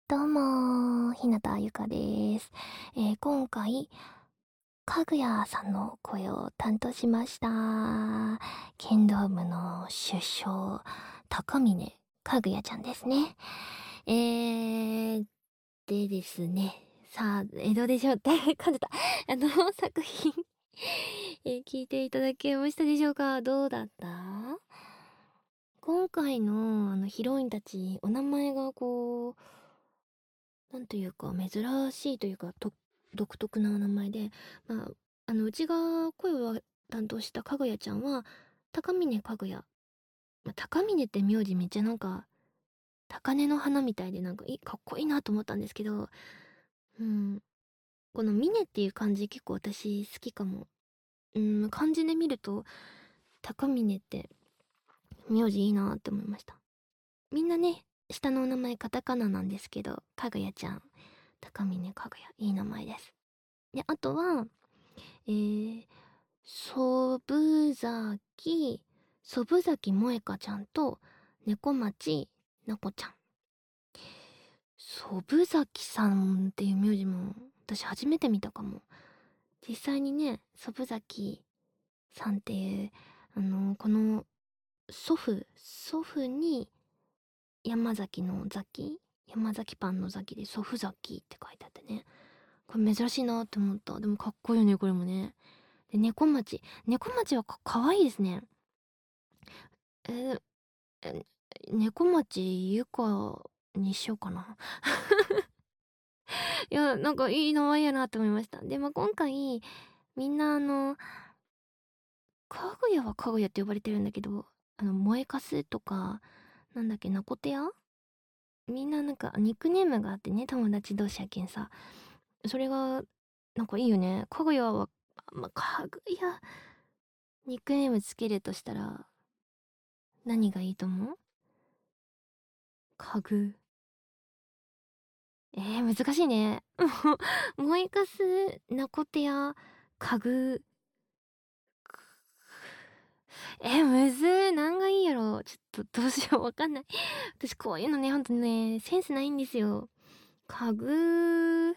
どうも日向ゆかです。今回、かぐやさんの声を担当しました。剣道部の主将、高峰かぐやちゃんですね。でですね、さあ、どうでしょうって感じた。作品聞いていただけましたでしょうか？どうだった？今回のヒロインたち、お名前がなんというか、珍しいというか、独特な名前で、うちが声を担当したかぐやちゃんは、高峰かぐや。高峰って名字めっちゃなんか、高嶺の花みたいでかっこいいなと思ったんですけど、うん、この峰っていう漢字結構私好きかも。漢字で見ると、高峰って名字いいなって思いました。みんなね、下のお名前カタカナなんですけど、かぐやちゃん、高峰かぐや、いい名前です。で、あとは、えー、そぶざき、そぶざきもえかちゃんと、猫町なこちゃん。そぶざきさんっていう名字も、私初めて見たかも。実際にね、そぶざきさんっていう、この祖父に山崎の崎、山崎パンの崎で祖父崎って書いてあってね。これ珍しいなって思った。でもかっこいいよね、これもね。で、猫町はかわいいですね。えーえ猫町ゆかにしようかな。いや、なんかいい名前やなって思いました。で、今回、みんなかぐやはかぐやって呼ばれてるんだけど、燃えかすとか、なんだっけ、なこてやみんななんかニックネームがあってね、友達同士やけんさ。それが、なんかいいよね。かぐやは、かぐや、ニックネームつけるとしたら、何がいいと思う？かぐ。難しいね。燃えかす、なこてや、かぐ。むずー。なんがいいやろ。ちょっとどうしよう。わかんない。私こういうのね、ほんとね、センスないんですよ。かぐー。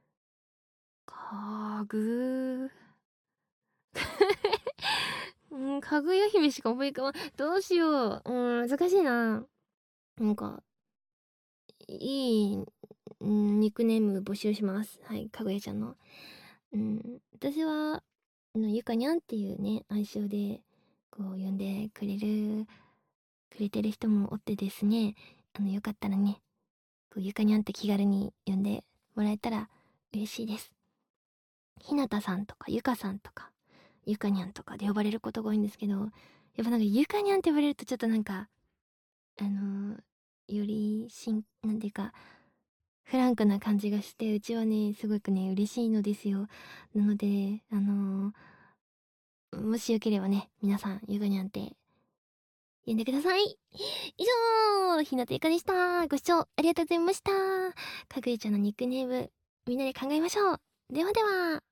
かぐー。かぐや姫しか思い浮かばん。どうしよう。難しいな。なんか、いい、ニックネーム募集します。はい、かぐやちゃんの。私は、ゆかにゃんっていうね、愛称で、呼んでくれてる人もおってですね、よかったらね、ゆかにゃんって気軽に呼んでもらえたら嬉しいです。ひなたさんとかゆかさんとか、ゆかにゃんとかで呼ばれることが多いんですけど、やっぱなんかゆかにゃんって呼ばれるとちょっとなんか、あのよりなんていうか、フランクな感じがして、うちはね、すごくね、嬉しいのですよ。なので、もしよければね、皆さん、ゆかにゃんって呼んでください。以上、ひなたゆかでした。ご視聴ありがとうございました。かぐやちゃんのニックネーム、みんなで考えましょう。ではでは。